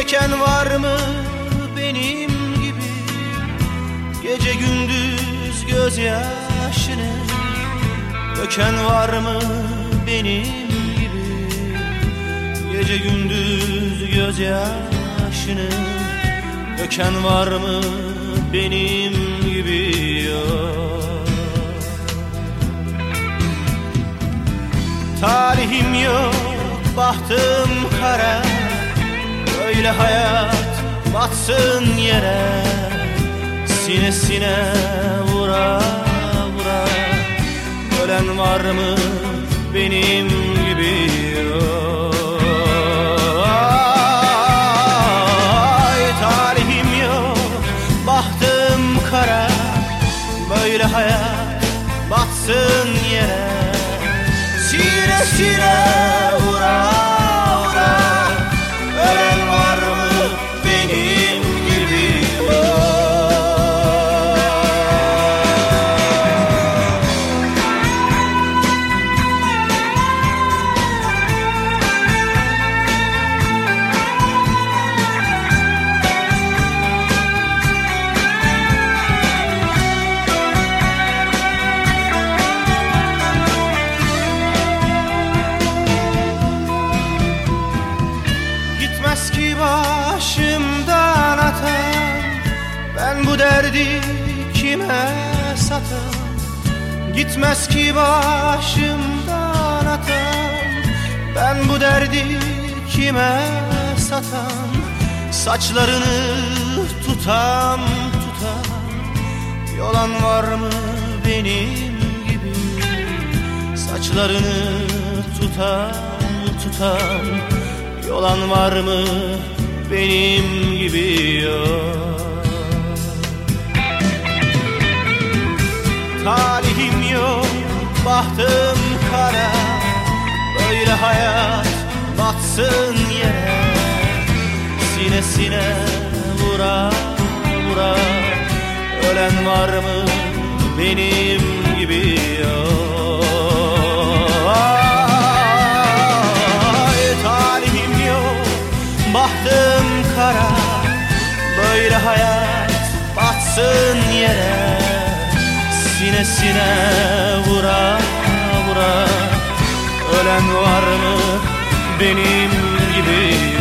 Çeken var mı benim gibi gece gündüz gözyaşını? Döken var mı benim gibi gece gündüz gözyaşını? Döken var mı benim gibi? Yok. Talihim yok, bahtım kara, böyle hayat batsın yere. Sinesine vura vura, ölen var mı benim gibi? Ay, talihim yok, bahtım kara, böyle hayat batsın yere. Sinesine vura vura, ölen var mı benim gibi? Gitmez ki başımdan atan, ben bu derdi kime satan? Gitmez ki başımdan atan, ben bu derdi kime satan? Saçlarını tutam tutam, yolan var mı benim gibi? Saçlarını tutam tutam, yolan var mı benim gibi? Yok. Talihim yok, bahtım kara, böyle hayat batsın yere. Sinesine vura vura, ölen var mı benim gibi? Yok. Bahtım kara, böyle hayat batsın yere. Sinesine vura vura, ölen var mı benim gibi?